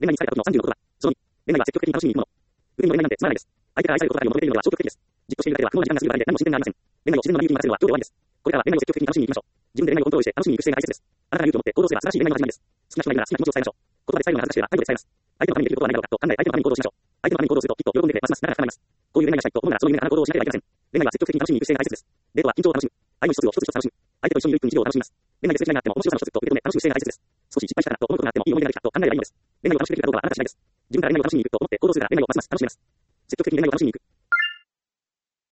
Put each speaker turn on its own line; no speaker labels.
恋愛に疲れた時の30のことは、その2、恋愛は積極的に楽しみに行くもの。不倫の恋愛なんてつまらないです。相手から愛されることだけを求めているのは消極的です。じっとしているだけでは不毛な時間が過ぎるだけで何も進展がありません。恋愛を自然の流儀に任せるのは今日で終わりです。これからは恋愛を積極的に楽しみに行きましょう。自分で恋愛をコントロールして楽しみに行く姿勢が大切です。あなたが勇気を持って行動すれば素晴らしい恋愛の始まりです。好きな人がいるなら好きな気持ちを伝えましょう。言葉で最後まで恥ずかしければ態度で伝えます。相手のためにできることは何だろうかと考え相手のために行動しましょう。相手のために行動するときっと喜んでくれますます長くなります。こういう恋愛がしたいと思うならその夢が叶う行動をしなければいけません。恋愛は積極的に楽しみに行く姿勢が大切です。デートは緊張を楽しむ。愛の一つを一つ一つ楽しむ。相手と一緒にいる一日を楽しみます。恋愛ですれ違いがあっても面白さの一つと受け止め楽しむ姿勢が大切です。少し失敗したなと思うことがあってもいい思い出ができたと考えればいいのです。恋愛を楽しくできるかどうかはあなた次第です。自分から恋愛を楽しみに行くと思って行動するから恋愛をますます楽しみます。積極的に恋愛を楽しみに行く。